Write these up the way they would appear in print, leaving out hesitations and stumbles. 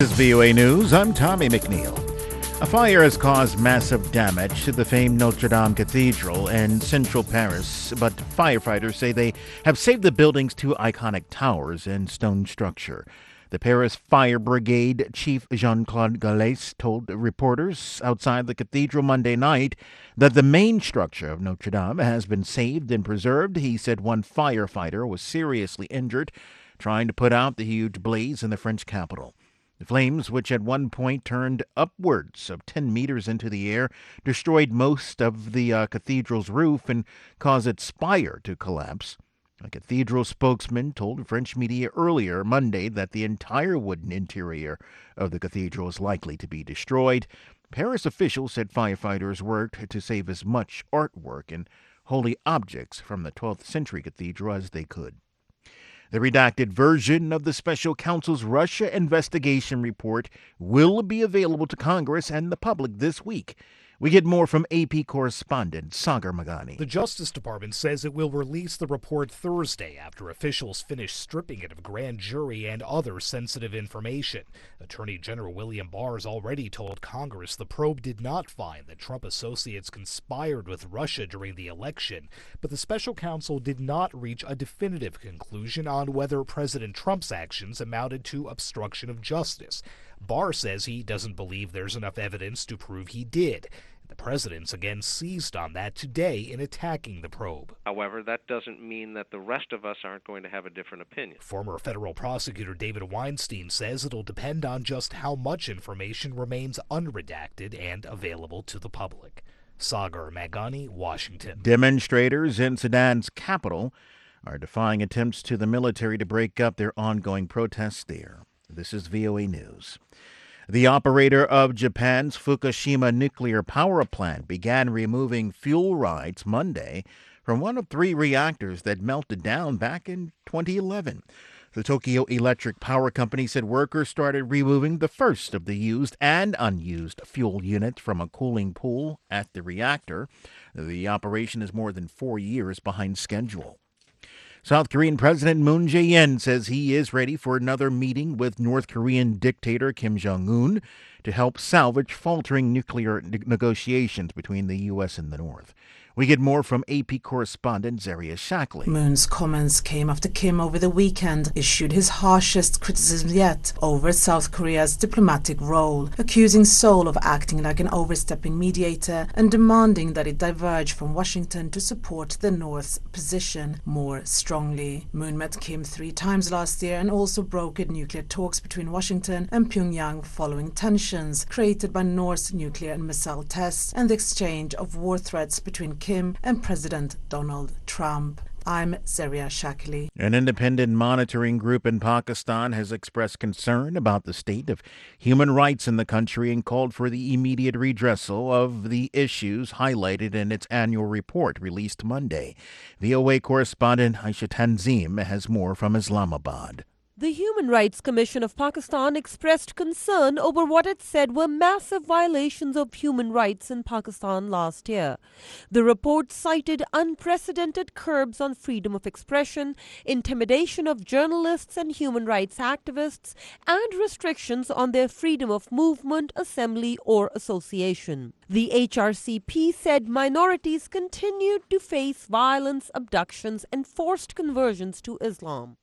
This is VOA News. I'm Tommy McNeil. A fire has caused massive damage to the famed Notre Dame Cathedral in central Paris, but firefighters say they have saved the building's two iconic towers and stone structure. The Paris Fire Brigade Chief Jean-Claude Galles told reporters outside the cathedral Monday night that the main structure of Notre Dame has been saved and preserved. He said one firefighter was seriously injured trying to put out the huge blaze in the French capital. The flames, which at one point turned upwards of 10 meters into the air, destroyed most of the cathedral's roof and caused its spire to collapse. A cathedral spokesman told French media earlier Monday that the entire wooden interior of the cathedral is likely to be destroyed. Paris officials said firefighters worked to save as much artwork and holy objects from the 12th century cathedral as they could. The redacted version of the special counsel's Russia investigation report will be available to Congress and the public this week. We get more from AP correspondent Sagar Magani. The Justice Department says it will release the report Thursday after officials finish stripping it of grand jury and other sensitive information. Attorney General William Barr has already told Congress the probe did not find that Trump associates conspired with Russia during the election, but the special counsel did not reach a definitive conclusion on whether President Trump's actions amounted to obstruction of justice. Barr says he doesn't believe there's enough evidence to prove he did. The president's again seized on that today in attacking the probe. However, that doesn't mean that the rest of us aren't going to have a different opinion. Former federal prosecutor David Weinstein says it'll depend on just how much information remains unredacted and available to the public. Sagar Magani, Washington. Demonstrators in Sudan's capital are defying attempts to the military to break up their ongoing protests there. This is VOA News. The operator of Japan's Fukushima nuclear power plant began removing fuel rods Monday from one of three reactors that melted down back in 2011. The Tokyo Electric Power Company said workers started removing the first of the used and unused fuel units from a cooling pool at the reactor. The operation is more than 4 years behind schedule. South Korean President Moon Jae-in says he is ready for another meeting with North Korean dictator Kim Jong-un to help salvage faltering nuclear negotiations between the U.S. and the North. We get more from AP correspondent Zaria Shackley. Moon's comments came after Kim over the weekend issued his harshest criticism yet over South Korea's diplomatic role, accusing Seoul of acting like an overstepping mediator and demanding that it diverge from Washington to support the North's position more strongly. Moon met Kim 3 times last year and also brokered nuclear talks between Washington and Pyongyang following tensions created by North's nuclear and missile tests and the exchange of war threats between Kim and President Donald Trump. I'm Zaria Shackley. An independent monitoring group in Pakistan has expressed concern about the state of human rights in the country and called for the immediate redressal of the issues highlighted in its annual report released Monday. VOA correspondent Aisha Tanzim has more from Islamabad. The Human Rights Commission of Pakistan expressed concern over what it said were massive violations of human rights in Pakistan last year. The report cited unprecedented curbs on freedom of expression, intimidation of journalists and human rights activists, and restrictions on their freedom of movement, assembly, or association. The HRCP said minorities continued to face violence, abductions, and forced conversions to Islam.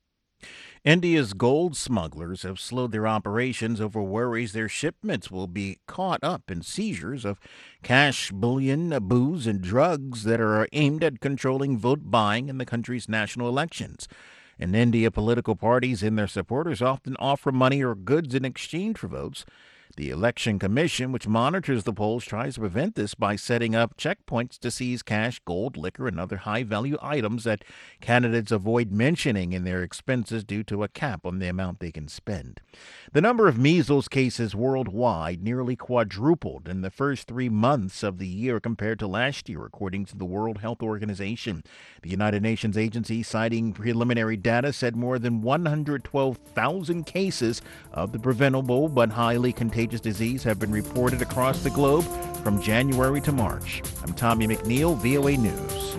India's gold smugglers have slowed their operations over worries their shipments will be caught up in seizures of cash, bullion, booze, and drugs that are aimed at controlling vote buying in the country's national elections. In India, political parties and their supporters often offer money or goods in exchange for votes. The Election Commission, which monitors the polls, tries to prevent this by setting up checkpoints to seize cash, gold, liquor, and other high-value items that candidates avoid mentioning in their expenses due to a cap on the amount they can spend. The number of measles cases worldwide nearly quadrupled in the first 3 months of the year compared to last year, according to the World Health Organization. The United Nations agency, citing preliminary data, said more than 112,000 cases of the preventable but highly contagious disease have been reported across the globe from January to March. I'm Tommy McNeil, VOA News.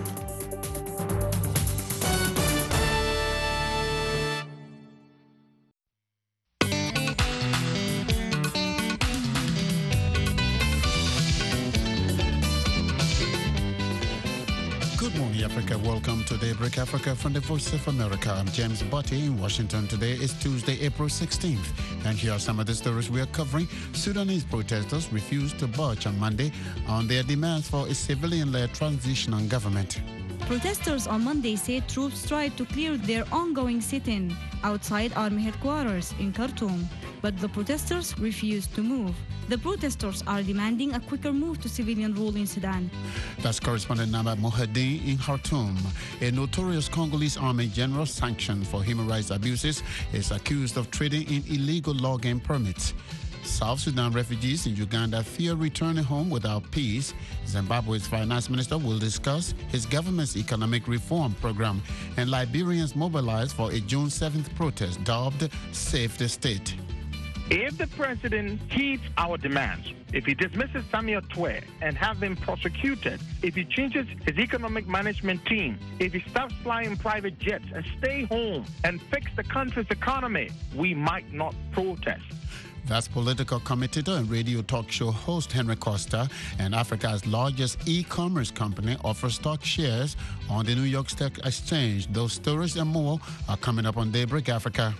Welcome to Daybreak Africa from the Voice of America. I'm James Botti in Washington. Today is Tuesday, April 16th. And here are some of the stories we are covering. Sudanese protesters refused to budge on Monday on their demands for a civilian-led transitional government. Protesters on Monday said troops tried to clear their ongoing sit-in outside army headquarters in Khartoum, but the protesters refused to move. The protesters are demanding a quicker move to civilian rule in Sudan. That's correspondent Naba Mohadin in Khartoum. A notorious Congolese army general sanctioned for human rights abuses is accused of trading in illegal logging permits. South Sudan refugees in Uganda fear returning home without peace. Zimbabwe's finance minister will discuss his government's economic reform program. And Liberians mobilized for a June 7th protest dubbed Save the State. If the president heeds our demands, if he dismisses Samuel Twe and have him prosecuted, if he changes his economic management team, if he stops flying private jets and stay home and fix the country's economy, we might not protest. That's political commentator and radio talk show host Henry Costa. And Africa's largest e-commerce company offers stock shares on the New York Stock Exchange. Those stories and more are coming up on Daybreak Africa.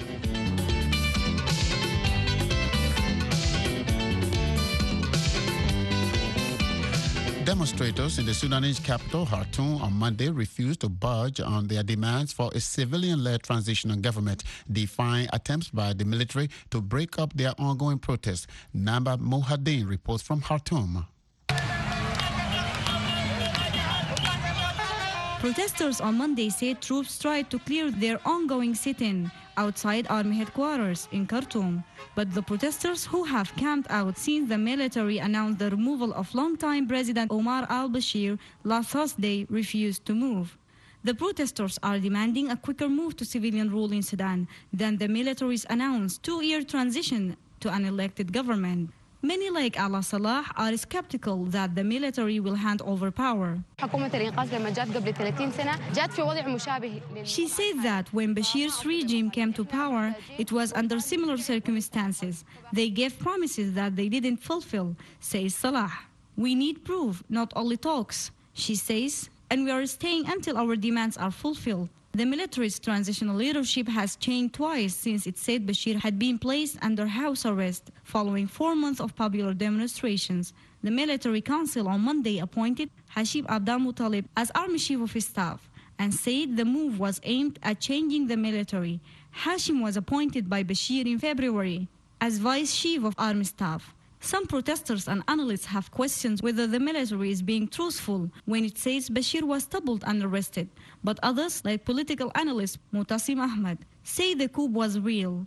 Demonstrators in the Sudanese capital, Khartoum, on Monday refused to budge on their demands for a civilian-led transitional government, defying attempts by the military to break up their ongoing protests. Naba Mohadin reports from Khartoum. Protesters on Monday said troops tried to clear their ongoing sit-in outside army headquarters in Khartoum. But the protesters, who have camped out since the military announced the removal of longtime President Omar al-Bashir last Thursday, refused to move. The protesters are demanding a quicker move to civilian rule in Sudan than the military's announced two-year transition to an elected government. Many like Ala Salah are skeptical that the military will hand over power. She said that when Bashir's regime came to power, it was under similar circumstances. They gave promises that they didn't fulfill, says Salah. We need proof, not only talks, she says, and we are staying until our demands are fulfilled. The military's transitional leadership has changed twice since it said Bashir had been placed under house arrest following 4 months of popular demonstrations. The military council on Monday appointed Hashim Abdel Muttalib as Army Chief of Staff and said the move was aimed at changing the military. Hashim was appointed by Bashir in February as Vice Chief of Army Staff. Some protesters and analysts have questions whether the military is being truthful when it says Bashir was toppled and arrested. But others, like political analyst Mutasim Ahmed, say the coup was real.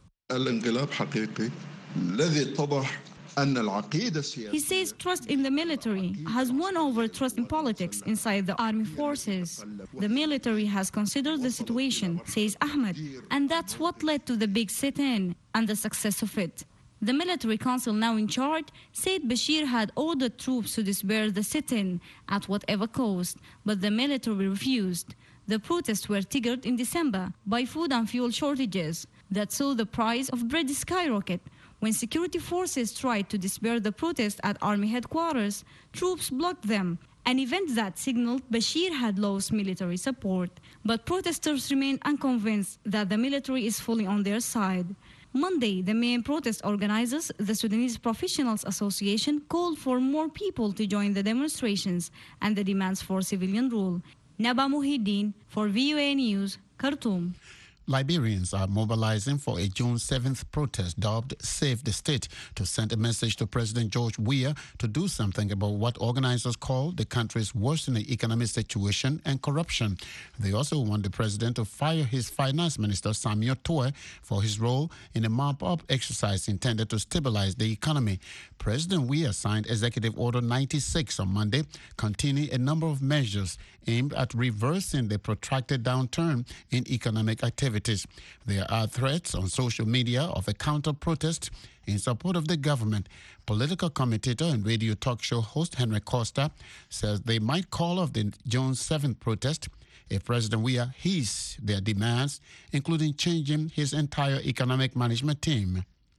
He says trust in the military has won over trust in politics inside the army forces. The military has considered the situation, says Ahmed, and that's what led to the big sit-in and the success of it. The military council now in charge said Bashir had ordered troops to disperse the sit-in at whatever cost, but the military refused. The protests were triggered in December by food and fuel shortages that saw the price of bread skyrocket. When security forces tried to disperse the protest at army headquarters, troops blocked them, an event that signaled Bashir had lost military support. But protesters remain unconvinced that the military is fully on their side. Monday, the main protest organizers, the Sudanese Professionals Association, called for more people to join the demonstrations and the demands for civilian rule. Naba Mohideen for VOA News, Khartoum. Liberians are mobilizing for a June 7th protest dubbed Save the State to send a message to President George Weah to do something about what organizers call the country's worsening economic situation and corruption. They also want the president to fire his finance minister, Samuel Twe, for his role in a mop-up exercise intended to stabilize the economy. President Weah signed Executive Order 96 on Monday, containing a number of measures aimed at reversing the protracted downturn in economic activities. There are threats on social media of a counter-protest in support of the government. Political commentator and radio talk show host Henry Costa says they might call off the June 7th protest if President Weah heeds their demands, including changing his entire economic management team.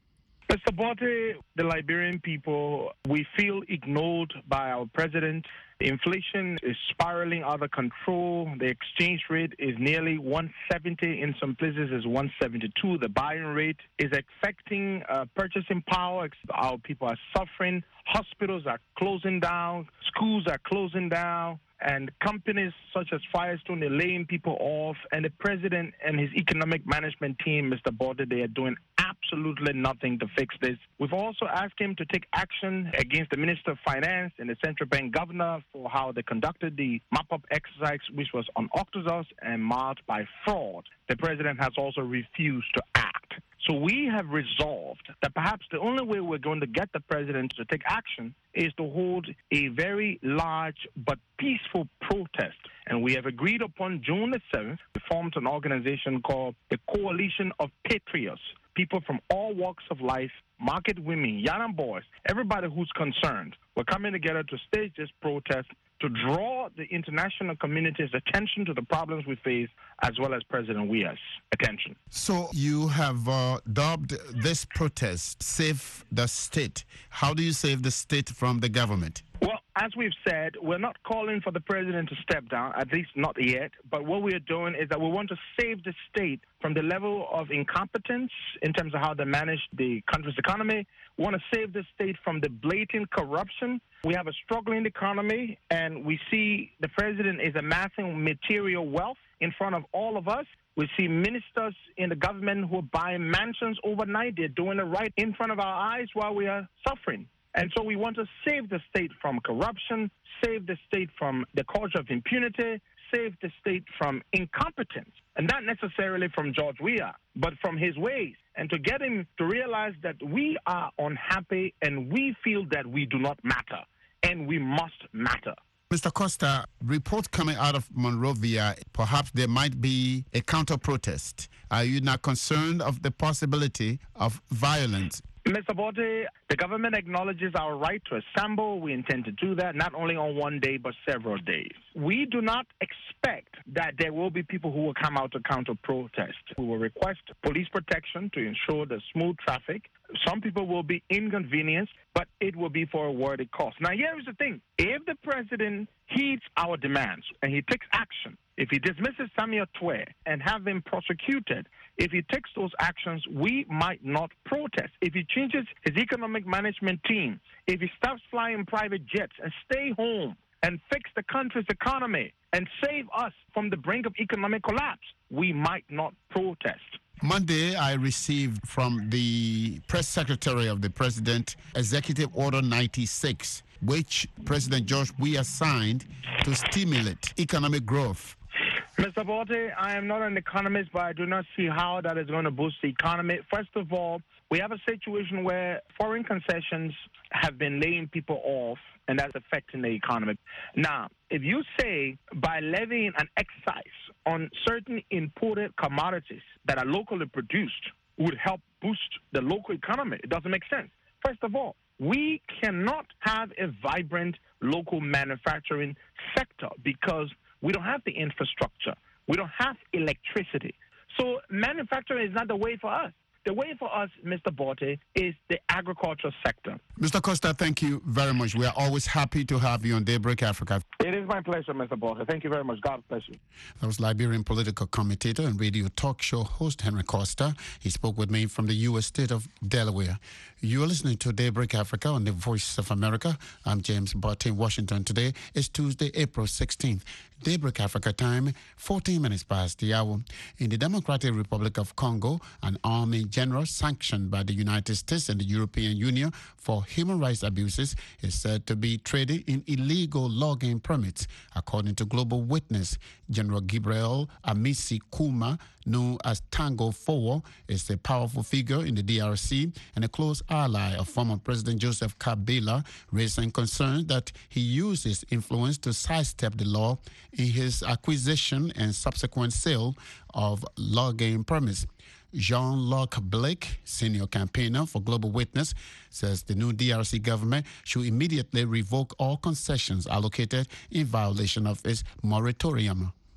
Mr. Botte, the Liberian people, we feel ignored by our president. Inflation is spiraling out of control. The exchange rate is nearly 170. In some places is 172. The buying rate is affecting purchasing power. Our people are suffering. Hospitals are closing down. Schools are closing down. And companies such as Firestone are laying people off. And the president and his economic management team, Mr. Botte, they are doing absolutely nothing to fix this. We've also asked him to take action against the Minister of Finance and the central bank governor for how they conducted the mop-up exercise, which was unorthodox and marked by fraud. The president has also refused to act. So we have resolved that perhaps the only way we're going to get the president to take action is to hold a very large but peaceful protest. And we have agreed upon June the 7th, we formed an organization called the Coalition of Patriots. People from all walks of life, market women, young boys, everybody who's concerned. We're coming together to stage this protest to draw the international community's attention to the problems we face, as well as President Weah's attention. So you have dubbed this protest Save the State. How do you save the state from the government? Well, as we've said, we're not calling for the president to step down, at least not yet. But what we are doing is that we want to save the state from the level of incompetence in terms of how they manage the country's economy. We want to save the state from the blatant corruption. We have a struggling economy, and we see the president is amassing material wealth in front of all of us. We see ministers in the government who are buying mansions overnight. They're doing it right in front of our eyes while we are suffering. And so we want to save the state from corruption, save the state from the culture of impunity, save the state from incompetence. And not necessarily from George Weah, but from his ways. And to get him to realize that we are unhappy and we feel that we do not matter, and we must matter. Mr. Costa, reports coming out of Monrovia, perhaps there might be a counter-protest. Are you not concerned of the possibility of violence? Mr. Botte, the government acknowledges our right to assemble. We intend to do that not only on one day, but several days. We do not expect that there will be people who will come out to counter-protest. We will request police protection to ensure the smooth traffic. Some people will be inconvenienced, but it will be for a worthy cause. Now, here is the thing. If the president heeds our demands and he takes action, if he dismisses Samuel Twe and have him prosecuted, if he takes those actions, we might not protest. If he changes his economic management team, if he stops flying private jets and stay home and fix the country's economy and save us from the brink of economic collapse, we might not protest. Monday, I received from the press secretary of the president Executive Order 96, which President George Weah signed to stimulate economic growth. Mr. Botte, I am not an economist, but I do not see how that is going to boost the economy. First of all, we have a situation where foreign concessions have been laying people off, and that's affecting the economy. Now, if you say by levying an excise on certain imported commodities that are locally produced would help boost the local economy, it doesn't make sense. First of all, we cannot have a vibrant local manufacturing sector because we don't have the infrastructure. We don't have electricity. So manufacturing is not the way for us. The way for us, Mr. Botte, is the agriculture sector. Mr. Costa, thank you very much. We are always happy to have you on Daybreak Africa. It is my pleasure, Mr. Botte. Thank you very much. God bless you. That was Liberian political commentator and radio talk show host Henry Costa. He spoke with me from the U.S. state of Delaware. You are listening to Daybreak Africa on the Voice of America. I'm James Botte in Washington. Today is Tuesday, April 16th. Daybreak Africa time, 14 minutes past the hour. In the Democratic Republic of Congo, an army general sanctioned by the United States and the European Union for human rights abuses is said to be trading in illegal logging permits. According to Global Witness, General Gabriel Amisi Kuma, known as Tango Fowo, is a powerful figure in the DRC and a close ally of former President Joseph Kabila, raising concerns that he used his influence to sidestep the law in his acquisition and subsequent sale of logging permits. Jean-Luc Blake, senior campaigner for Global Witness, says the new DRC government should immediately revoke all concessions allocated in violation of its moratorium.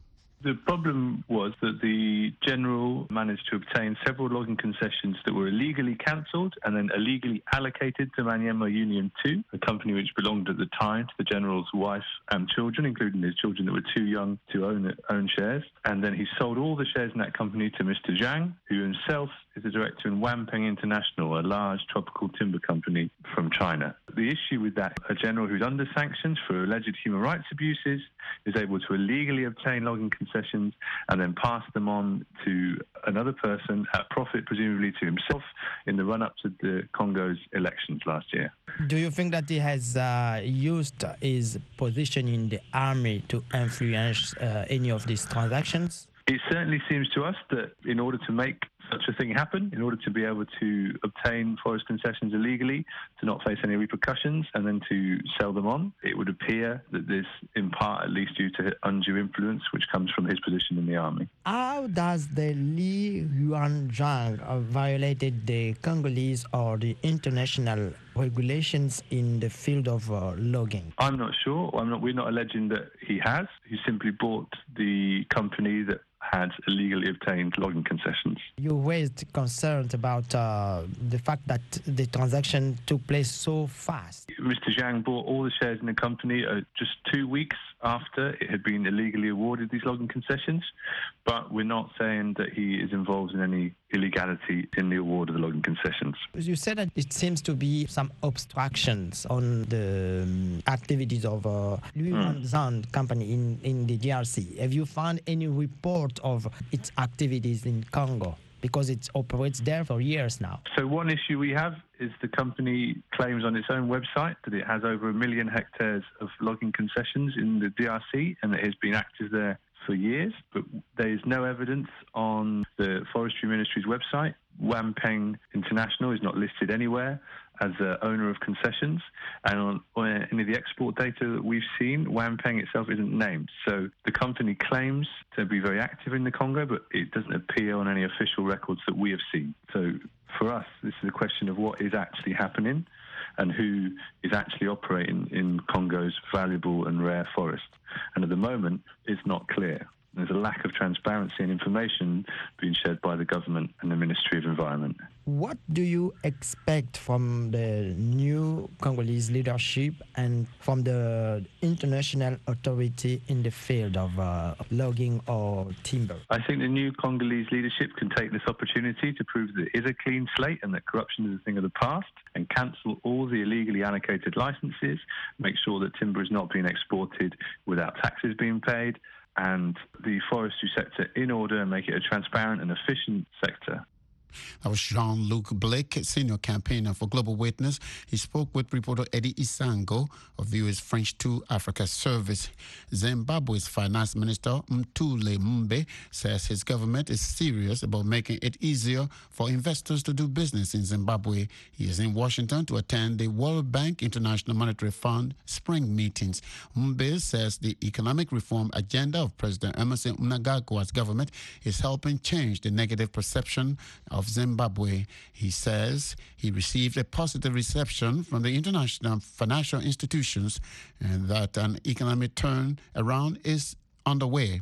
The problem was that the General managed to obtain several logging concessions that were illegally cancelled and then illegally allocated to Manyema Union 2, a company which belonged at the time to the General's wife and children, including his children that were too young to own shares. And then he sold all the shares in that company to Mr. Zhang, who himself is the director in Wanpeng International, a large tropical timber company from China. The issue with that, a general who's under sanctions for alleged human rights abuses is able to illegally obtain logging concessions and then pass them on to another person at profit, presumably to himself, in the run-up to the Congo's elections last year. Do you think that he has used his position in the army to influence any of these transactions? It certainly seems to us that in order to make such a thing happen, in order to be able to obtain forest concessions illegally, to not face any repercussions, and then to sell them on, it would appear that this, in part at least due to undue influence, which comes from his position in the army. How does the Li Yuanzhang violated the Congolese or the international regulations in the field of logging? I'm not sure. We're not alleging that he has. He simply bought the company that had illegally obtained logging concessions. You raised concerns about the fact that the transaction took place so fast. Mr. Zhang bought all the shares in the company just 2 weeks after it had been illegally awarded these logging concessions, but we're not saying that he is involved in any illegality in the award of the logging concessions. You said that it seems to be some obstructions on the activities of Li Yuanzhang company in the DRC. Have you found any report of its activities in Congo? Because it operates there for years now. So one issue we have is the company claims on its own website that it has over 1 million hectares of logging concessions in the DRC and that it has been active there for years, but there is no evidence on the Forestry Ministry's website. Wanpeng International is not listed anywhere as the owner of concessions, and on any of the export data that we've seen, Wanpeng itself isn't named. So the company claims to be very active in the Congo, but it doesn't appear on any official records that we have seen. So for us, this is a question of what is actually happening and who is actually operating in Congo's valuable and rare forest. And at the moment, it's not clear. There's a lack of transparency and information being shared by the government and the Ministry of Environment. What do you expect from the new Congolese leadership and from the international authority in the field of logging or timber? I think the new Congolese leadership can take this opportunity to prove that it is a clean slate and that corruption is a thing of the past, and cancel all the illegally allocated licenses, make sure that timber is not being exported without taxes being paid, and the forestry sector in order and make it a transparent and efficient sector. That was Jean-Luc Blake, senior campaigner for Global Witness. He spoke with reporter Eddie Isango of VOA French 2 Africa Service. Zimbabwe's finance minister, Mthuli Mumbe, says his government is serious about making it easier for investors to do business in Zimbabwe. He is in Washington to attend the World Bank International Monetary Fund spring meetings. Mumbe says the economic reform agenda of President Emmerson Mnangagwa's government is helping change the negative perception of Zimbabwe. He says he received a positive reception from the international financial institutions and that an economic turnaround is underway.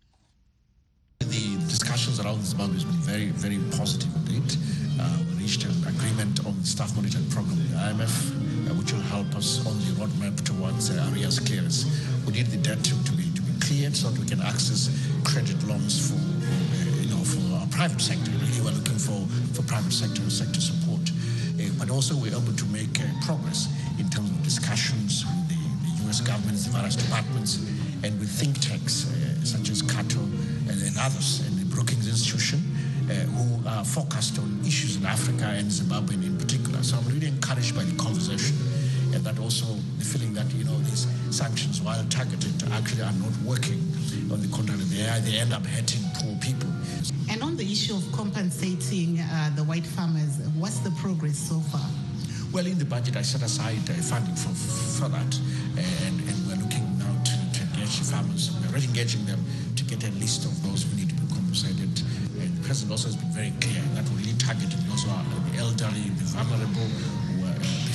The discussions around Zimbabwe has been very, very positive indeed. We reached an agreement on the staff monitoring program with the IMF, which will help us on the roadmap towards arrears clearance. We need the debt to be cleared so that we can access credit loans for our private sector. Really, we're looking for private sector support, but also we're able to make progress in terms of discussions with the U.S. government, the various departments, and with think tanks such as Cato and others, and the Brookings Institution, who are focused on issues in Africa and Zimbabwe in particular. So I'm really encouraged by the conversation, and that also the feeling that these sanctions, while targeted, actually are not working. On the contrary, they end up hurting poor people. And on the issue of compensating the white farmers, what's the progress so far? Well, in the budget, I set aside funding for that, and we're looking now to engage the farmers. We're already engaging them to get a list of those who need to be compensated. And the president also has been very clear that we're really targeting also the elderly, the vulnerable, who are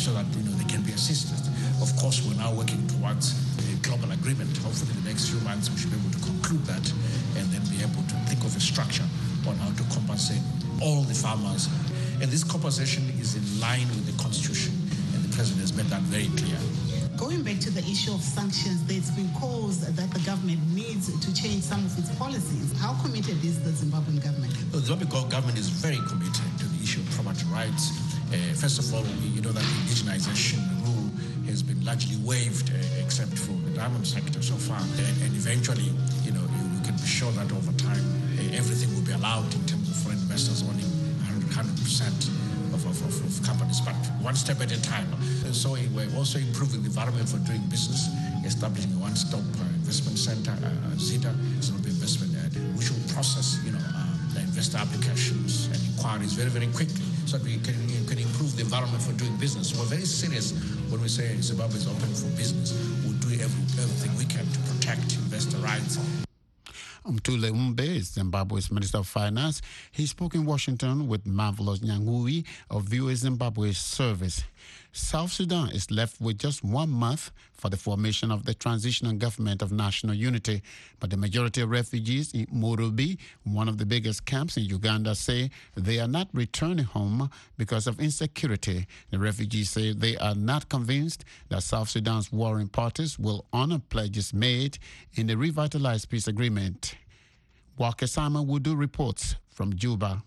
so that they can be assisted. Of course, we're now working towards a global agreement. Hopefully, in the next few months, we should be able to conclude that and then be able to think of a structure on how to compensate all the farmers. And this compensation is in line with the Constitution, and the President has made that very clear. Going back to the issue of sanctions, there's been calls that the government needs to change some of its policies. How committed is the Zimbabwean government? The Zimbabwean government is very committed to the issue of property rights. First of all, you know that the indigenization rule has been largely waived, except for the diamond sector so far. And eventually, you can be sure that over time, everything will be allowed in terms of foreign investors owning 100% of companies, but one step at a time. So we're also improving the environment for doing business, establishing a one-stop investment center, ZITA, Zimbabwe Investment, which will process, the investor applications and inquiries very, very quickly, so that we can improve the environment for doing business. So we're very serious when we say Zimbabwe is open for business. We'll do everything we can to protect investor rights. Mthule Mumbe is Zimbabwe's Minister of Finance. He spoke in Washington with Marvelous Nyangui of VOA Zimbabwe Service. South Sudan is left with just 1 month for the formation of the transitional government of national unity. But the majority of refugees in Murubi, one of the biggest camps in Uganda, say they are not returning home because of insecurity. The refugees say they are not convinced that South Sudan's warring parties will honor pledges made in the revitalized peace agreement. Walker Simon Wudu reports from Juba.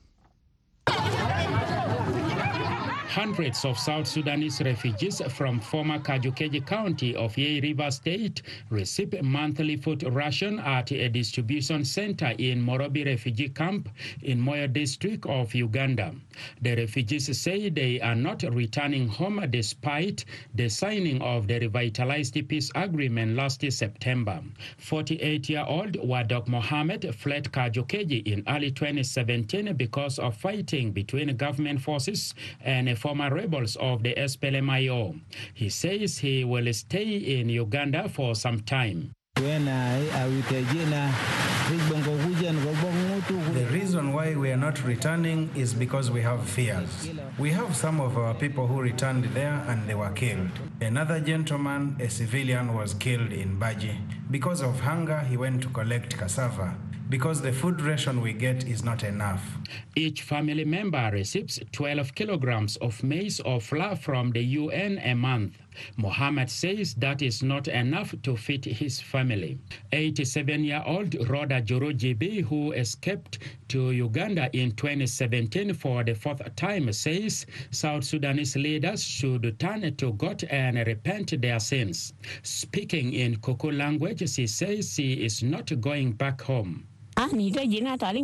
Hundreds of South Sudanese refugees from former Kajukeji County of Yei River State receive monthly food ration at a distribution center in Morobi refugee camp in Moyo district of Uganda. The refugees say they are not returning home despite the signing of the revitalized peace agreement last September. 48-year-old Wadok Mohammed fled Kajukeji in early 2017 because of fighting between government forces and former rebels of the SPLM-IO. He says he will stay in Uganda for some time. The reason why we are not returning is because we have fears. We have some of our people who returned there and they were killed. Another gentleman, a civilian, was killed in Baji. Because of hunger, he went to collect cassava, because the food ration we get is not enough. Each family member receives 12 kilograms of maize or flour from the UN a month. Mohammed says that is not enough to feed his family. 87-year-old Rhoda Jorojibi, who escaped to Uganda in 2017 for the 4th time, says South Sudanese leaders should turn to God and repent their sins. Speaking in Koko language, she says she is not going back home. How can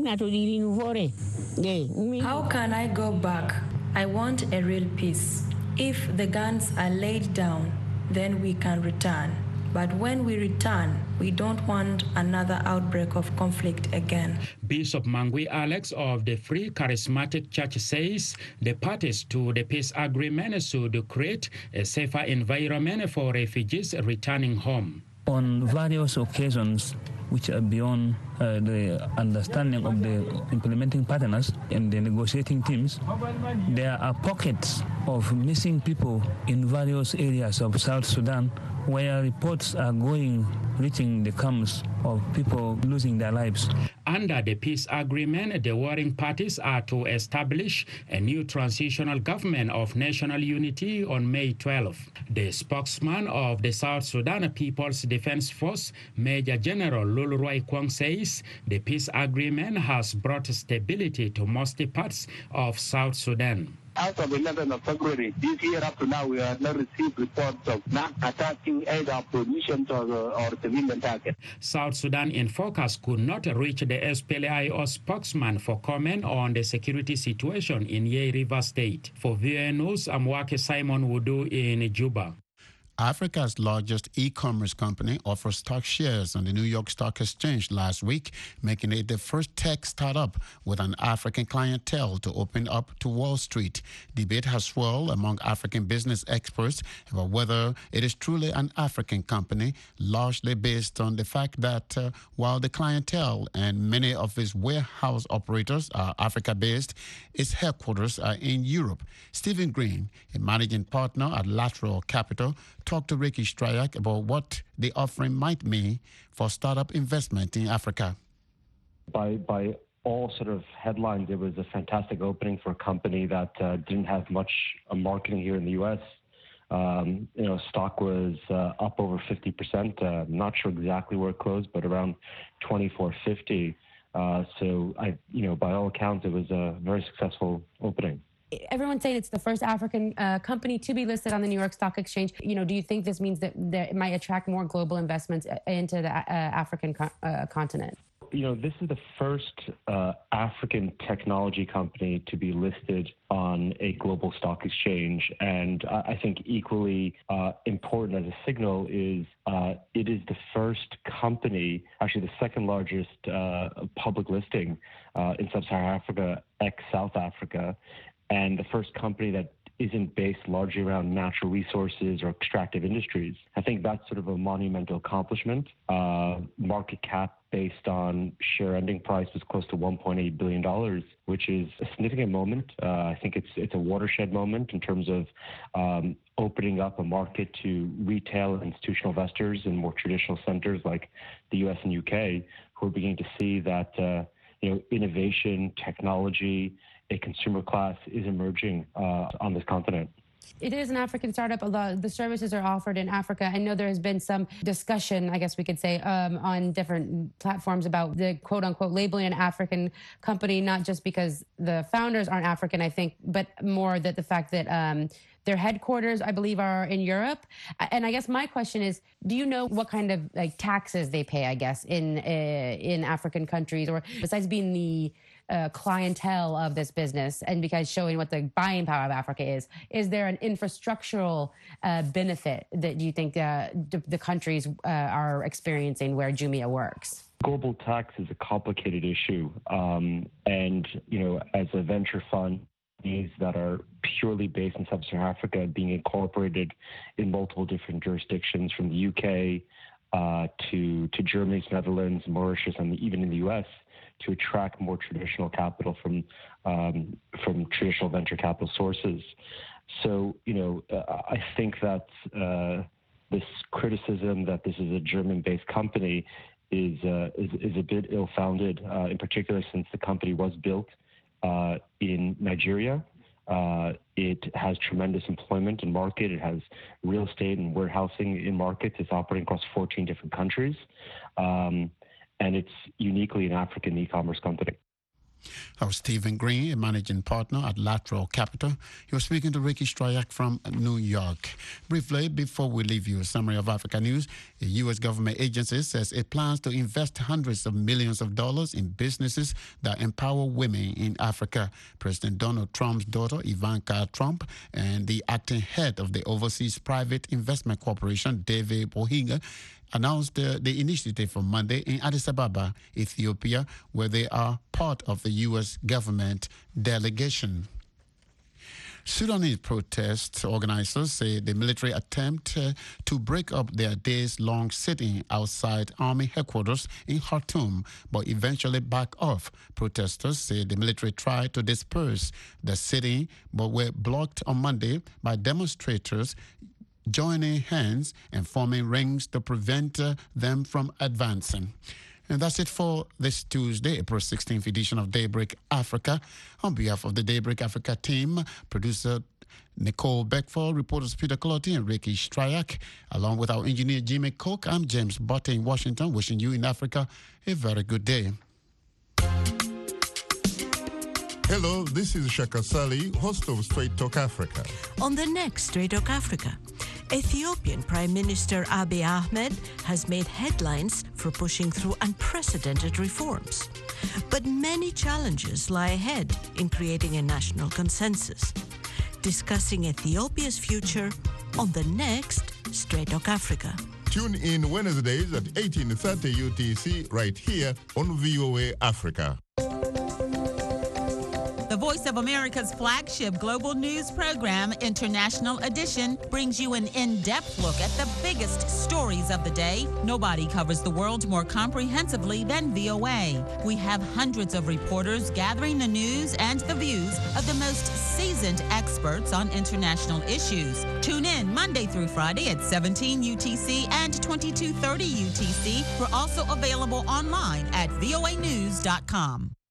I go back? I want a real peace. If the guns are laid down, then we can return. But when we return, we don't want another outbreak of conflict again. Bishop Mangui Alex of the Free Charismatic Church says the parties to the peace agreement should create a safer environment for refugees returning home. On various occasions, which are beyond the understanding of the implementing partners and the negotiating teams, there are pockets of missing people in various areas of South Sudan where reports are reaching the camps of people losing their lives. Under the peace agreement, the warring parties are to establish a new transitional government of national unity on May 12. The spokesman of the South Sudan People's Defense Force, Major General Lulroy Kwang, says the peace agreement has brought stability to most parts of South Sudan. As of 11th of February this year, up to now, we have not received reports of not attacking either opposition or civilian targets. South Sudan in Focus could not reach the SPLA-IO spokesman for comment on the security situation in Yei River State. For VOA News, I'm Wake Simon Wudu in Juba. Africa's largest e-commerce company offered stock shares on the New York Stock Exchange last week, making it the first tech startup with an African clientele to open up to Wall Street. Debate has swirled among African business experts about whether it is truly an African company, largely based on the fact that while the clientele and many of its warehouse operators are Africa-based, its headquarters are in Europe. Stephen Green, a managing partner at Lateral Capital, talked to Ricky Strayak about what the offering might mean for startup investment in Africa. By all sort of headlines, it was a fantastic opening for a company that didn't have much marketing here in the U.S. Stock was up over 50%. Not sure exactly where it closed, but around $24.50. By all accounts, it was a very successful opening. Everyone's saying it's the first African company to be listed on the New York Stock Exchange. Do you think this means that it might attract more global investments into the African continent? This is the first African technology company to be listed on a global stock exchange. And I think equally important as a signal is it is the first company, actually the second largest public listing in sub-Saharan Africa, ex-South Africa, and the first company that isn't based largely around natural resources or extractive industries. I think that's sort of a monumental accomplishment. Market cap based on share ending price was close to $1.8 billion, which is a significant moment. I think it's a watershed moment in terms of opening up a market to retail and institutional investors in more traditional centers like the US and UK, who are beginning to see that innovation, technology, a consumer class is emerging on this continent. It is an African startup. A lot of the services are offered in Africa. I know there has been some discussion, I guess we could say, on different platforms about the quote-unquote labeling an African company, not just because the founders aren't African, I think, but more that the fact that their headquarters, I believe, are in Europe. And I guess my question is, do you know what kind of taxes they pay, I guess, in African countries, or besides being the clientele of this business and because showing what the buying power of Africa is there an infrastructural benefit that you think the countries are experiencing where Jumia works? Global tax is a complicated issue. And, as a venture fund, that are purely based in sub-Saharan Africa being incorporated in multiple different jurisdictions from the UK to Germany, Netherlands, Mauritius, and even in the US, to attract more traditional capital from traditional venture capital sources. So, I think that this criticism that this is a German-based company is a bit ill-founded, in particular since the company was built in Nigeria. It has tremendous employment in market. It has real estate and warehousing in markets. It's operating across 14 different countries. And it's uniquely an African e-commerce company. That was Stephen Green, a managing partner at Lateral Capital. He was speaking to Ricky Strayak from New York. Briefly, before we leave you, a summary of Africa news. A U.S. government agency says it plans to invest hundreds of millions of dollars in businesses that empower women in Africa. President Donald Trump's daughter, Ivanka Trump, and the acting head of the Overseas Private Investment Corporation, David Bohiga, announced the initiative on Monday in Addis Ababa, Ethiopia, where they are part of the U.S. government delegation. Sudanese protest organizers say the military attempt to break up their days-long sitting outside army headquarters in Khartoum, but eventually back off. Protesters say the military tried to disperse the sitting, but were blocked on Monday by demonstrators joining hands and forming rings to prevent them from advancing. And that's it for this Tuesday, April 16th edition of Daybreak Africa. On behalf of the Daybreak Africa team, producer Nicole Beckford, reporters Peter Clotti and Ricky Strayak, along with our engineer Jimmy Cook, I'm James Botte in Washington, wishing you in Africa a very good day. Hello, this is Shaka Sali, host of Straight Talk Africa. On the next Straight Talk Africa, Ethiopian Prime Minister Abiy Ahmed has made headlines for pushing through unprecedented reforms. But many challenges lie ahead in creating a national consensus. Discussing Ethiopia's future on the next Straight Talk Africa. Tune in Wednesdays at 18:30 UTC right here on VOA Africa. The Voice of America's flagship global news program, International Edition, brings you an in-depth look at the biggest stories of the day. Nobody covers the world more comprehensively than VOA. We have hundreds of reporters gathering the news and the views of the most seasoned experts on international issues. Tune in Monday through Friday at 17 UTC and 22:30 UTC. We're also available online at voanews.com.